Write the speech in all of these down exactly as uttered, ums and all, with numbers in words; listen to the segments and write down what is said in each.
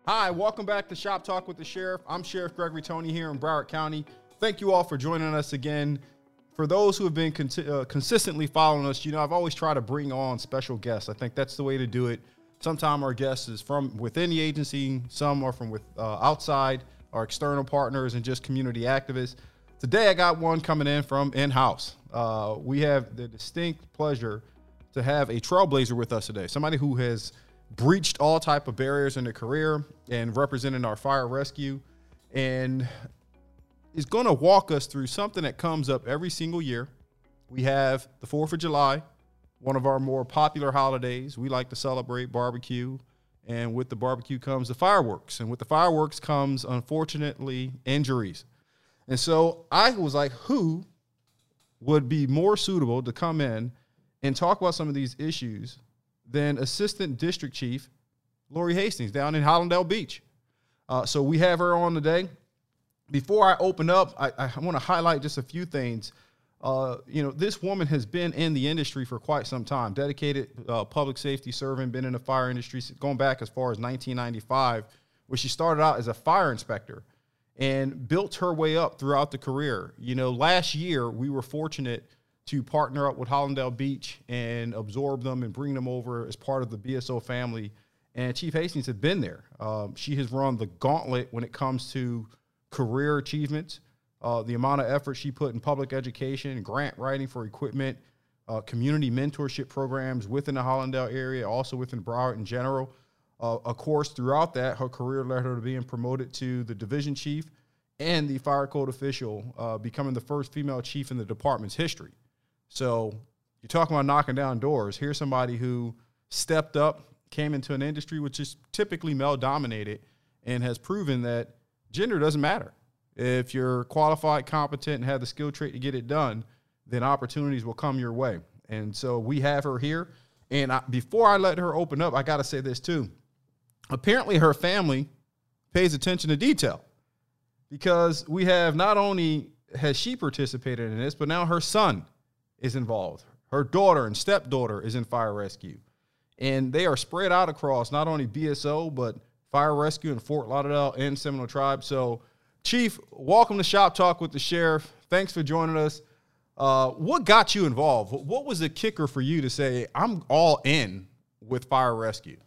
Hi, welcome back to Shop Talk with the Sheriff. I'm Sheriff Gregory Tony here in Broward County. Thank you all for joining us again. For those who have been con- uh, consistently following us, you know, I've always tried to bring on special guests. I think that's the way to do it. Sometimes our guests is from within the agency, some are from with uh, outside, our external partners, and just community activists. Today, I got one coming in from in-house. Uh, we have the distinct pleasure to have a trailblazer with us today, somebody who has breached all type of barriers in their career and representing our fire rescue, and is going to walk us through something that comes up every single year. We have the fourth of July, one of our more popular holidays. We like to celebrate barbecue, and with the barbecue comes the fireworks, and with the fireworks comes, unfortunately, injuries. And so I was like, who would be more suitable to come in and talk about some of these issues than Assistant District Chief Lori Hastings down in Hollandale Beach. Uh, so we have her on today. Before I open up, I, I want to highlight just a few things. Uh, you know, this woman has been in the industry for quite some time, dedicated uh, public safety servant, been in the fire industry going back as far as nineteen ninety-five, where she started out as a fire inspector and built her way up throughout the career. You know, last year we were fortunate to partner up with Hollandale Beach and absorb them and bring them over as part of the B S O family. And Chief Hastings had been there. Um, she has run the gauntlet when it comes to career achievements, uh, the amount of effort she put in public education, grant writing for equipment, uh, community mentorship programs within the Hollandale area, also within Broward in general. Uh, of course, throughout that, her career led her to being promoted to the division chief and the fire code official, uh, becoming the first female chief in the department's history. So you're talking about knocking down doors. Here's somebody who stepped up, came into an industry which is typically male-dominated, and has proven that gender doesn't matter. If you're qualified, competent, and have the skill trait to get it done, then opportunities will come your way. And so we have her here. And I, before I let her open up, I got to say this too. Apparently her family pays attention to detail, because we have not only has she participated in this, but now her son is involved. Her daughter and stepdaughter is in fire rescue. And they are spread out across not only B S O, but fire rescue in Fort Lauderdale and Seminole Tribe. So, Chief, welcome to Shop Talk with the Sheriff. Thanks for joining us. Uh, what got you involved? What was the kicker for you to say, I'm all in with fire rescue?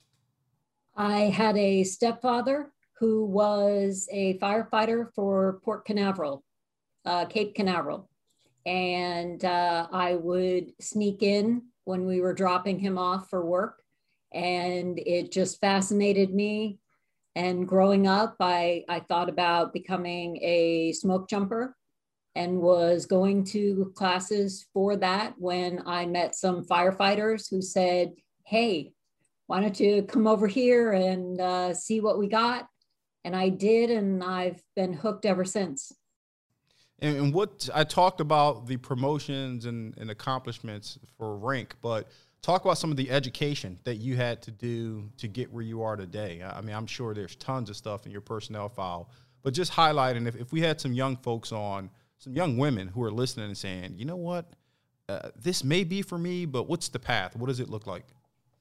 I had a stepfather who was a firefighter for Port Canaveral, uh, Cape Canaveral. And uh, I would sneak in when we were dropping him off for work. And it just fascinated me. And growing up, I, I thought about becoming a smoke jumper and was going to classes for that when I met some firefighters who said, hey, why don't you come over here and uh, see what we got? And I did, and I've been hooked ever since. And, and what I talked about the promotions and, and accomplishments for rank, but talk about some of the education that you had to do to get where you are today. I mean, I'm sure there's tons of stuff in your personnel file, but just highlighting, if, if we had some young folks on, some young women who are listening and saying, you know what, uh, this may be for me, but what's the path? What does it look like?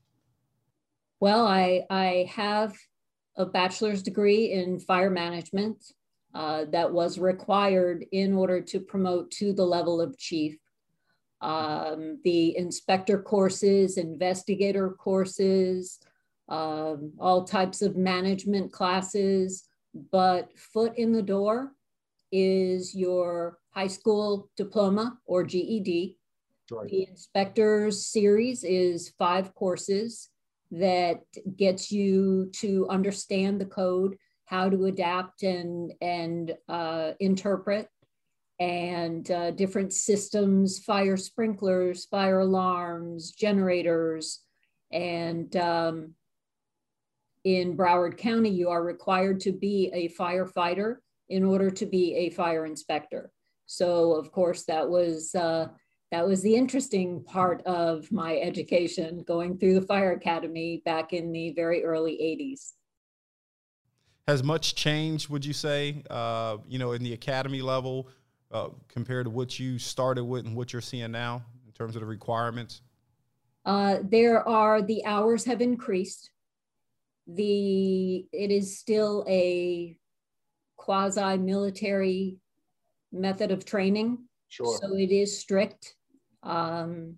Well, I, I have a bachelor's degree in fire management. Uh, that was required in order to promote to the level of chief. Um, the inspector courses, investigator courses, um, all types of management classes, but foot in the door is your high school diploma or G E D. Right. The inspector's series is five courses that gets you to understand the code, how to adapt and, and uh, interpret, and uh, different systems, fire sprinklers, fire alarms, generators. And um, in Broward County, you are required to be a firefighter in order to be a fire inspector. So of course, that was, uh, that was the interesting part of my education, going through the fire academy back in the very early eighties. Has much changed, would you say, uh, you know, in the academy level uh, compared to what you started with and what you're seeing now in terms of the requirements? Uh, there are, the hours have increased. the it is still a quasi-military method of training. Sure. So it is strict, um,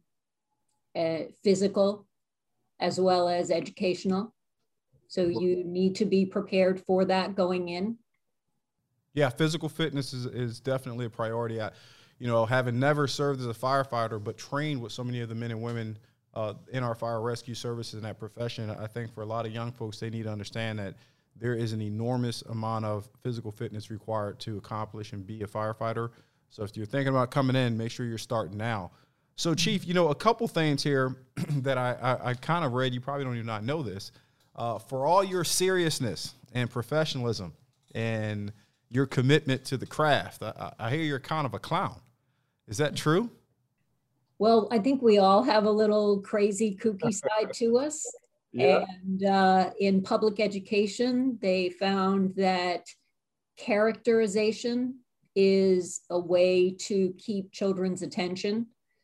uh, physical, as well as educational. So you need to be prepared for that going in. Yeah, physical fitness is, is definitely a priority. I, you know, having never served as a firefighter, but trained with so many of the men and women uh, in our fire rescue services and that profession, I think for a lot of young folks, they need to understand that there is an enormous amount of physical fitness required to accomplish and be a firefighter. So if you're thinking about coming in, make sure you're starting now. So, Chief, you know, a couple things here that I, I, I kind of read, you probably don't even not know this. Uh, for all your seriousness and professionalism and your commitment to the craft, I, I hear you're kind of a clown. Is that true? Well, I think we all have a little crazy, kooky side to us. Yeah. And uh, in public education, they found that characterization is a way to keep children's attention.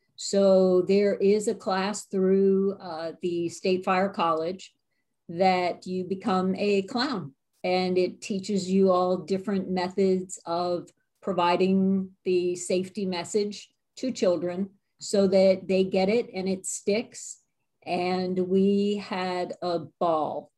So there is a class through uh, the State Fire College that you become a clown, and it teaches you all different methods of providing the safety message to children so that they get it and it sticks. And we had a ball.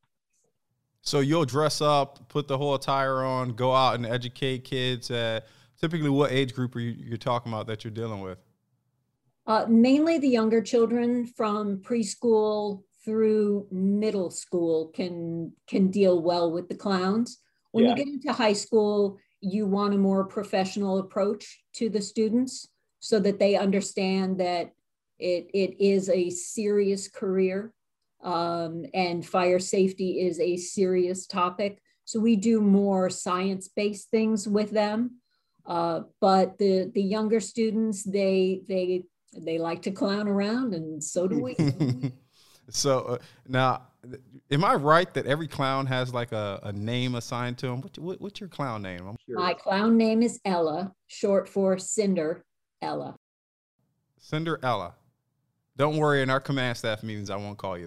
So you'll dress up, put the whole attire on, go out and educate kids. Uh, typically, what age group are you you're talking about that you're dealing with? Uh, mainly the younger children from preschool through middle school can can deal well with the clowns. When yeah. you get into high school, you want a more professional approach to the students so that they understand that it, it is a serious career, um, and fire safety is a serious topic. So we do more science-based things with them. Uh, but the, the younger students, they, they, they like to clown around, and so do we. So uh, now, am I right that every clown has like a, a name assigned to him? What, what, what's your clown name? I'm My clown name is Ella, short for Cinder Ella. Cinderella. Don't worry, in our command staff meetings, I won't call you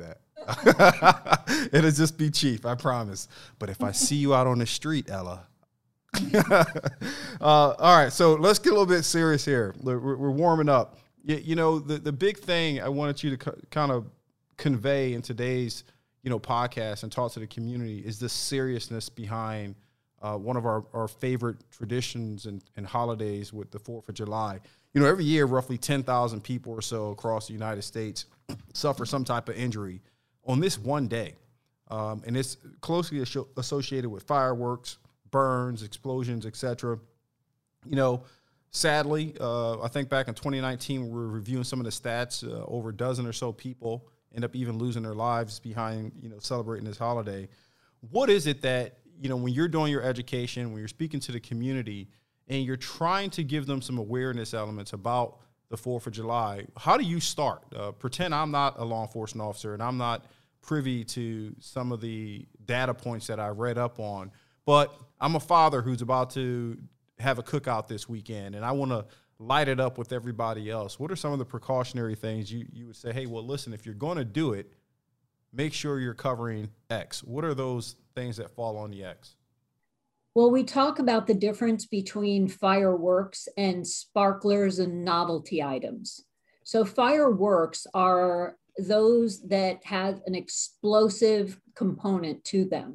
that. It'll just be Chief, I promise. But if I see you out on the street, Ella. uh, all right, so let's get a little bit serious here. We're, we're warming up. You, you know, the, the big thing I wanted you to kind of convey in today's, you know, podcast and talk to the community is the seriousness behind uh, one of our, our favorite traditions and, and holidays with the fourth of July. You know, every year, roughly ten thousand people or so across the United States suffer some type of injury on this one day. Um, and it's closely as- associated with fireworks, burns, explosions, et cetera. You know, sadly, uh, I think back in twenty nineteen, we were reviewing some of the stats. Uh, over a dozen or so people end up even losing their lives behind, you know, celebrating this holiday. What is it that, you know, when you're doing your education, when you're speaking to the community, and you're trying to give them some awareness elements about the fourth of July, how do you start? Uh, pretend I'm not a law enforcement officer and I'm not privy to some of the data points that I read up on, but I'm a father who's about to have a cookout this weekend and I want to light it up with everybody else. What are some of the precautionary things you, you would say, hey, well, listen, if you're going to do it, make sure you're covering X. What are those things that fall on the X? Well, we talk about the difference between fireworks and sparklers and novelty items. So fireworks are those that have an explosive component to them.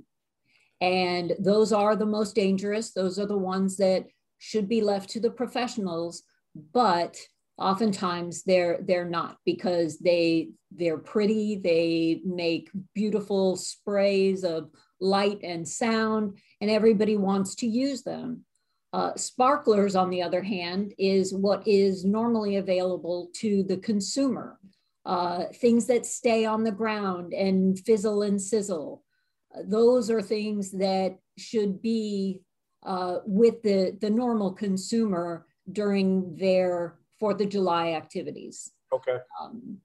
And those are the most dangerous. Those are the ones that should be left to the professionals, but oftentimes they're they're not, because they they're pretty, they make beautiful sprays of light and sound, and everybody wants to use them. Uh, sparklers, on the other hand, is what is normally available to the consumer. Uh, things that stay on the ground and fizzle and sizzle. Uh, those are things that should be uh, with the, the normal consumer during their fourth of July activities. Okay. Um,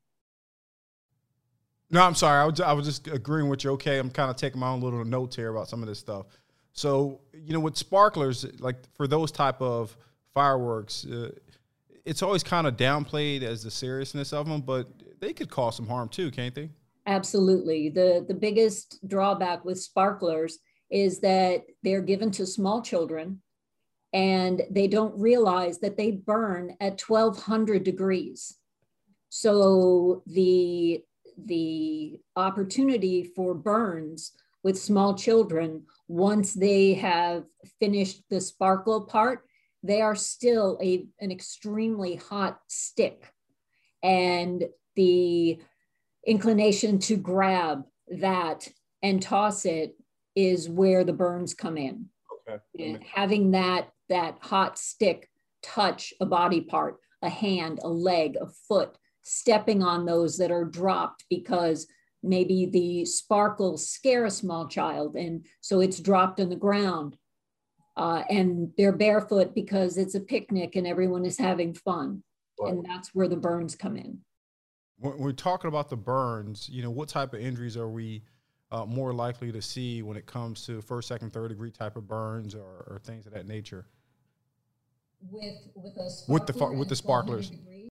No, I'm sorry. I was, I was just agreeing with you. Okay, I'm kind of taking my own little notes here about some of this stuff. So, you know, with sparklers, like for those type of fireworks, uh, it's always kind of downplayed as the seriousness of them, but they could cause some harm too, can't they? Absolutely. The, the biggest drawback with sparklers is that they're given to small children and they don't realize that they burn at twelve hundred degrees. So the, the opportunity for burns with small children, once they have finished the sparkle part, they are still a, an extremely hot stick. And the inclination to grab that and toss it is where the burns come in. Okay. And having that, that hot stick touch a body part, a hand, a leg, a foot, stepping on those that are dropped because maybe the sparkles scare a small child and so it's dropped on the ground. Uh, and they're barefoot because it's a picnic and everyone is having fun. Right. And that's where the burns come in. When we're talking about the burns, you know, what type of injuries are we uh, more likely to see when it comes to first, second, third degree type of burns or, or things of that nature? With with a with the with the sparklers.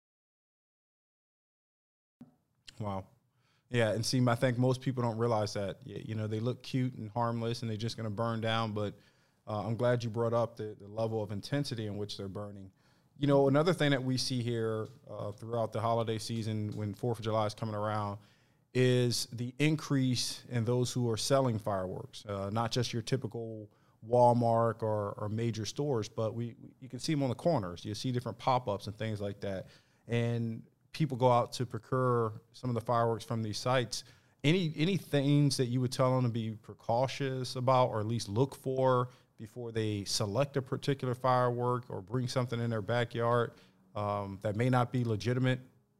Wow. Yeah, and see, I think most people don't realize that. You know, they look cute and harmless, and they're just going to burn down. But uh, I'm glad you brought up the, the level of intensity in which they're burning. You know, another thing that we see here uh, throughout the holiday season when fourth of July is coming around is the increase in those who are selling fireworks, uh, not just your typical Walmart or, or major stores, but we you can see them on the corners. You see different pop-ups and things like that. And people go out to procure some of the fireworks from these sites. Any any things that you would tell them to be precautious about or at least look for before they select a particular firework or bring something in their backyard um, that may not be legitimate?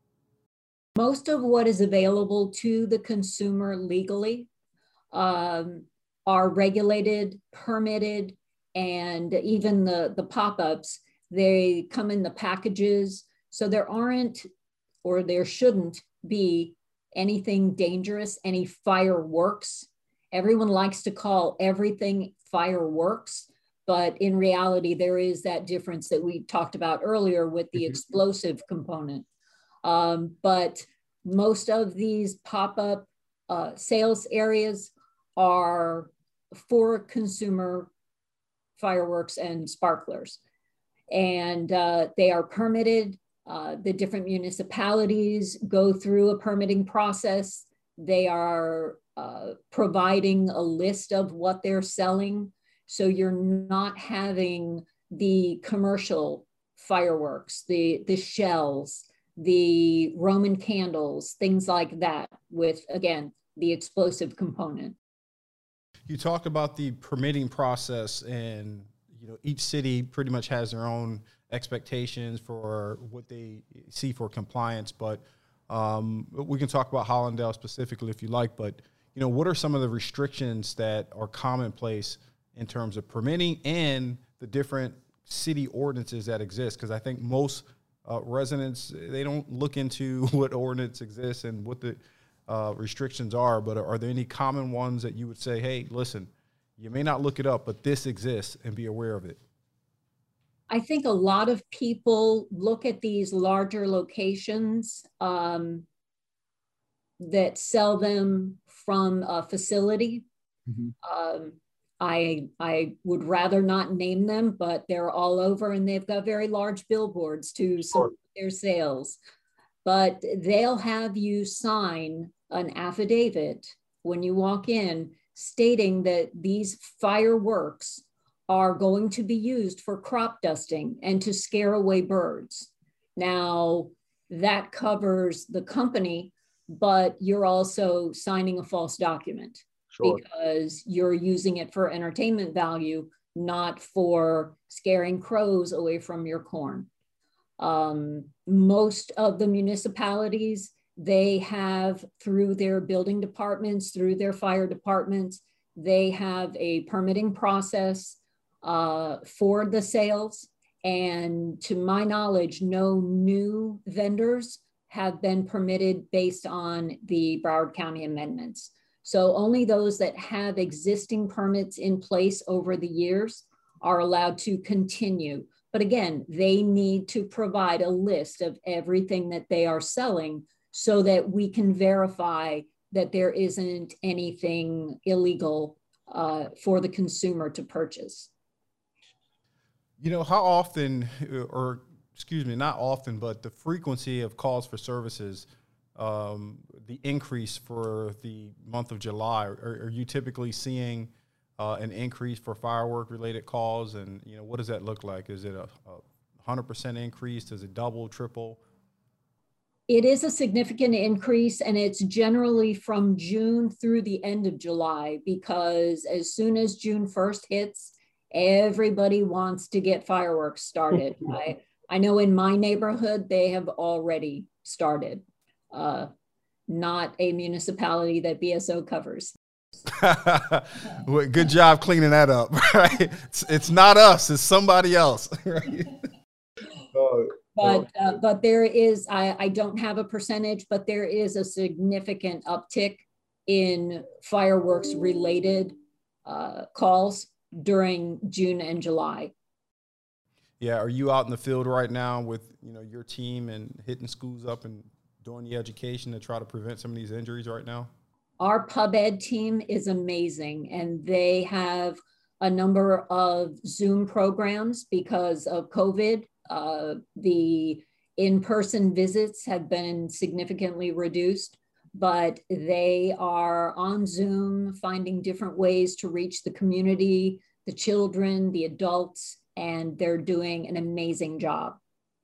Most of what is available to the consumer legally um, are regulated, permitted, and even the, the pop-ups, they come in the packages. So there aren't, or there shouldn't be anything dangerous, any fireworks. Everyone likes to call everything fireworks, but in reality, there is that difference that we talked about earlier with the explosive component. Um, but most of these pop-up uh, sales areas are for consumer fireworks and sparklers. And uh, they are permitted. Uh, the different municipalities go through a permitting process. They are uh, providing a list of what they're selling. So you're not having the commercial fireworks, the, the shells, the Roman candles, things like that with, again, the explosive component. You talked about the permitting process, and you know each city pretty much has their own expectations for what they see for compliance, but um, we can talk about Hollandale specifically if you like, but you know, what are some of the restrictions that are commonplace in terms of permitting and the different city ordinances that exist? Because I think most uh, residents, they don't look into what ordinance exists and what the uh, restrictions are, but are there any common ones that you would say, hey, listen, you may not look it up, but this exists and be aware of it? I think a lot of people look at these larger locations um, that sell them from a facility. Mm-hmm. um, I, I would rather not name them, but they're all over and they've got very large billboards to support their sales. But they'll have you sign an affidavit when you walk in stating that these fireworks are going to be used for crop dusting and to scare away birds. Now, that covers the company, but you're also signing a false document. Sure. Because you're using it for entertainment value, not for scaring crows away from your corn. Um, most of the municipalities, they have, through their building departments, through their fire departments, they have a permitting process uh, for the sales. And to my knowledge, no new vendors have been permitted based on the Broward County amendments. So only those that have existing permits in place over the years are allowed to continue. But again, they need to provide a list of everything that they are selling so that we can verify that there isn't anything illegal uh, for the consumer to purchase. You know, how often, or excuse me, not often, but the frequency of calls for services, um, the increase for the month of July, are, are you typically seeing uh, an increase for firework related calls? And, you know, what does that look like? Is it a, a one hundred percent increase? Does it double, triple? It is a significant increase, and it's generally from June through the end of July, because as soon as June first hits, everybody wants to get fireworks started. I, I know in my neighborhood, they have already started. Uh, not a municipality that B S O covers. Well, good job cleaning that up, right? It's, it's not us, it's somebody else, right? Oh. But uh, but there is, I, I don't have a percentage, but there is a significant uptick in fireworks related uh, calls during June and July. Yeah, are you out in the field right now with, you know, your team and hitting schools up and doing the education to try to prevent some of these injuries right now? Our pub ed team is amazing, and they have a number of Zoom programs because of COVID. Uh, the in-person visits have been significantly reduced, but they are on Zoom finding different ways to reach the community, the children, the adults, and they're doing an amazing job.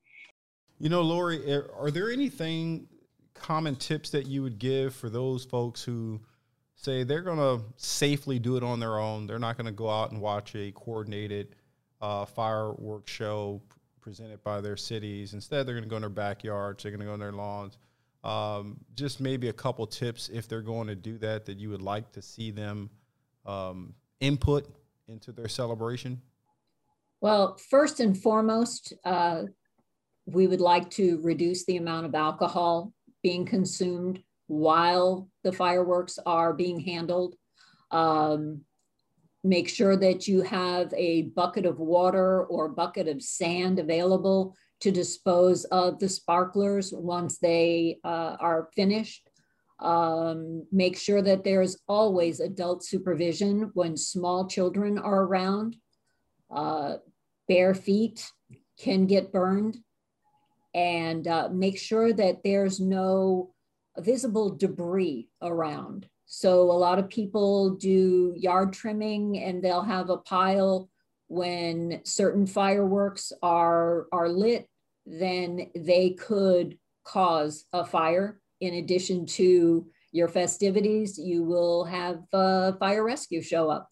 You know, Lori, are there anything, common tips that you would give for those folks who say they're going to safely do it on their own? They're not going to go out and watch a coordinated uh, fireworks show presented by their cities. Instead, they're going to go in their backyards. They're going to go in their lawns. Um, just maybe a couple tips if they're going to do that, that you would like to see them um, input into their celebration. Well, first and foremost, uh, we would like to reduce the amount of alcohol being consumed while the fireworks are being handled. Um, Make sure that you have a bucket of water or bucket of sand available to dispose of the sparklers once they uh, are finished. Um, make sure that there's always adult supervision when small children are around. Uh, bare feet can get burned. And uh, make sure that there's no visible debris around. So a lot of people do yard trimming, and they'll have a pile when certain fireworks are, are lit, then they could cause a fire. In addition to your festivities, you will have uh, fire rescue show up.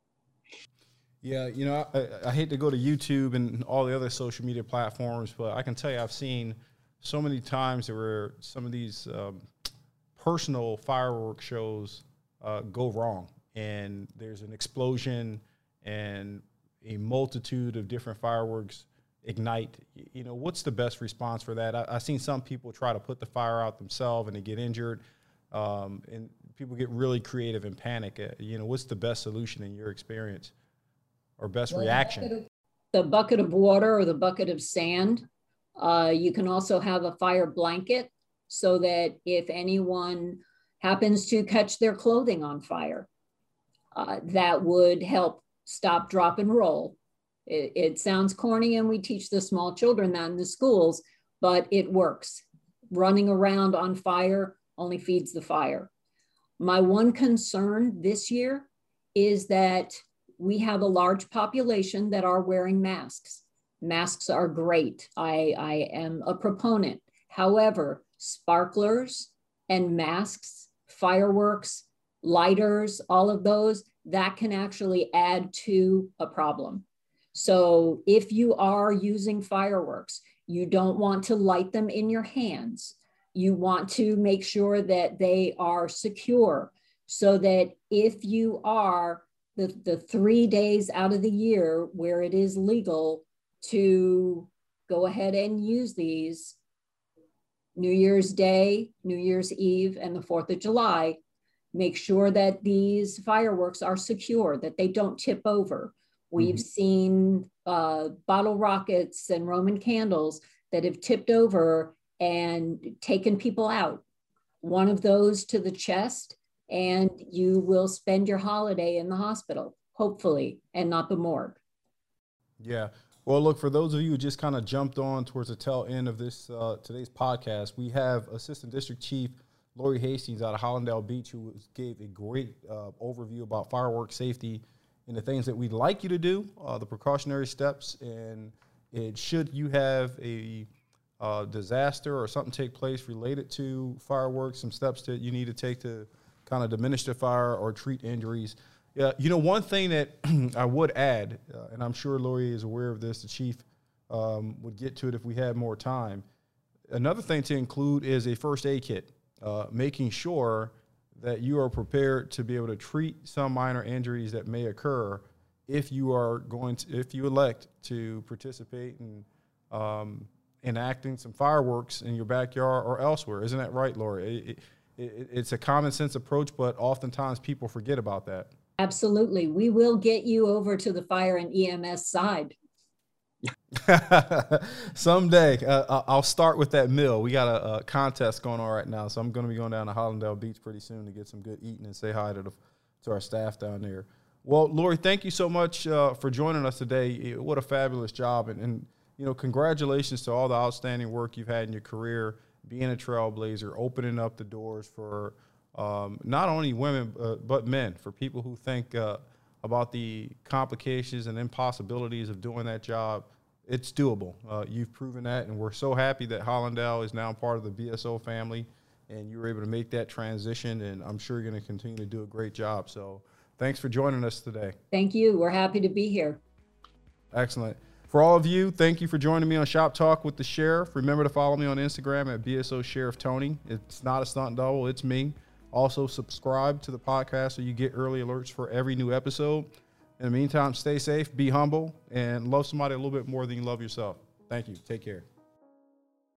Yeah, you know, I, I hate to go to YouTube and all the other social media platforms, but I can tell you I've seen so many times where some of these um, personal fireworks shows uh, go wrong, and there's an explosion and a multitude of different fireworks ignite. You know, what's the best response for that? I, I've seen some people try to put the fire out themselves and they get injured, um, and people get really creative and panic. Uh, you know, what's the best solution in your experience, or best well, reaction? The bucket of water or the bucket of sand. Uh, you can also have a fire blanket so that if anyone happens to catch their clothing on fire, uh, that would help stop, drop, and roll. It, it sounds corny, and we teach the small children that in the schools, but it works. Running around on fire only feeds the fire. My one concern this year is that we have a large population that are wearing masks. Masks are great. I, I am a proponent. However, sparklers and masks, fireworks, lighters, all of those, that can actually add to a problem. So if you are using fireworks, you don't want to light them in your hands. You want to make sure that they are secure so that if you are the, the three days out of the year where it is legal to go ahead and use these, New Year's Day, New Year's Eve, and the fourth of July, make sure that these fireworks are secure, that they don't tip over. We've mm-hmm. seen uh, bottle rockets and Roman candles that have tipped over and taken people out. one of those to the chest, and you will spend your holiday in the hospital, hopefully, and not the morgue. Yeah. Well, look, for those of you who just kind of jumped on towards the tail end of this uh, today's podcast, we have Assistant District Chief Lori Hastings out of Hollandale Beach, who gave a great uh, overview about fireworks safety and the things that we'd like you to do, uh, the precautionary steps, and it should you have a uh, disaster or something take place related to fireworks, some steps that you need to take to kind of diminish the fire or treat injuries. Yeah, you know, one thing that I would add, uh, and I'm sure Lori is aware of this, the chief um, would get to it if we had more time. Another thing to include is a first aid kit, uh, making sure that you are prepared to be able to treat some minor injuries that may occur if you are going to, if you elect to participate in um, enacting some fireworks in your backyard or elsewhere. Isn't that right, Lori? It, it, it's a common sense approach, but oftentimes people forget about that. Absolutely. We will get you over to the fire and E M S side. Someday. Uh, I'll start with that meal. We got a, a contest going on right now, so I'm going to be going down to Hollandale Beach pretty soon to get some good eating and say hi to the, to our staff down there. Well, Lori, thank you so much uh, for joining us today. What a fabulous job. And, and, you know, congratulations to all the outstanding work you've had in your career, being a trailblazer, opening up the doors for Um, not only women, uh, but men, for people who think uh, about the complications and impossibilities of doing that job. It's doable. Uh, you've proven that, and we're so happy that Hollandale is now part of the B S O family, and you were able to make that transition, and I'm sure you're going to continue to do a great job. So thanks for joining us today. Thank you. We're happy to be here. Excellent. For all of you, thank you for joining me on Shop Talk with the Sheriff. Remember to follow me on Instagram at B S O Sheriff Tony. It's not a stunt double. It's me. Also, subscribe to the podcast so you get early alerts for every new episode. In the meantime, stay safe, be humble, and love somebody a little bit more than you love yourself. Thank you. Take care.